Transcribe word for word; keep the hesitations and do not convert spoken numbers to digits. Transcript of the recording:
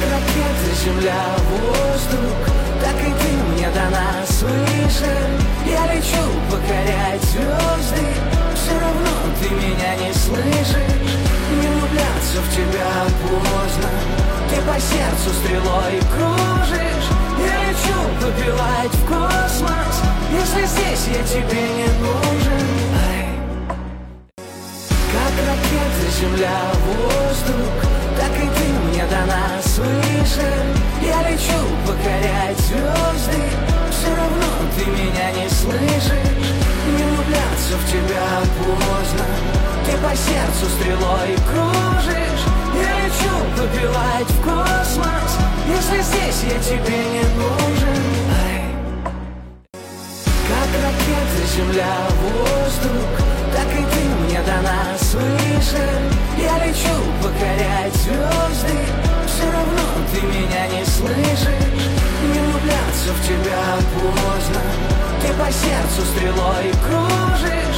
ракета, земля, воздух, так и ты мне дана свыше. Я лечу покорять звезды, все равно ты меня не слышишь. Не влюбляться в тебя поздно, ты по сердцу стрелой кружишь. Я лечу попивать в космос, если здесь я тебе не нужен. Ай. Как ракета, земля, воздух, так и ты мне дана свыше. Я лечу покорять звезды, все равно ты меня не слышишь. Не влюбляться в тебя поздно, ты по сердцу стрелой кружишь. Я лечу попивать в космос, если здесь я тебе не нужен. Ай. Как ракета, земля, воздух, так и ты мне дана свыше. Я лечу покорять звезды, все равно ты меня не слышишь. Не влюбляться в тебя поздно, ты по сердцу стрелой кружишь.